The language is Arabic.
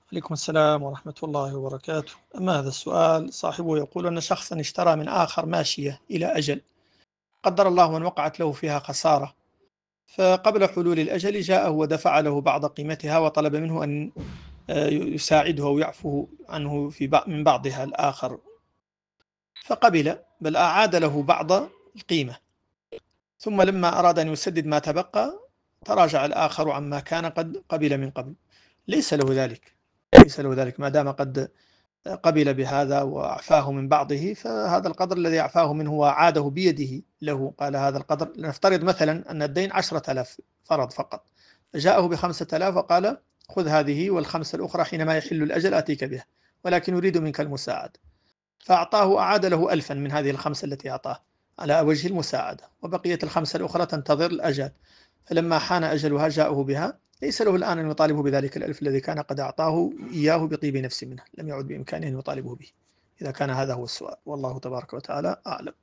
عليكم السلام ورحمة الله وبركاته. أما هذا السؤال صاحبه يقول أن شخصا اشترى من آخر ماشية إلى أجل، قدر الله أن وقعت له فيها خسارة، فقبل حلول الأجل جاءه ودفع له بعض قيمتها وطلب منه أن يساعده ويعفو عنه من بعضها الآخر، فقبل بل أعاد له بعض القيمة، ثم لما أراد أن يسدد ما تبقى تراجع الآخر عما كان قد قبل من قبل. ليس له ذلك، ليس له ذلك ما دام قد قبل بهذا وأعفاه من بعضه، فهذا القدر الذي أعفاه منه وأعاده بيده له، قال هذا القدر. لنفترض مثلا أن الدين 10,000 فرض فقط، فجاءه ب5,000 وقال خذ هذه والخمسة الأخرى حينما يحل الأجل آتيك بها، ولكن أريد منك المساعدة، فأعطاه أعاد له 1000 من هذه الخمسة التي أعطاه على وجه المساعدة، وبقية الخمسة الأخرى تنتظر الأجل. فلما حان أجلها جاءه بها، ليس له الآن أن يطالبه بذلك ال1000 الذي كان قد أعطاه إياه بطيب نفس منه، لم يعد بإمكانه أن يطالبه به، إذا كان هذا هو السؤال. والله تبارك وتعالى أعلم.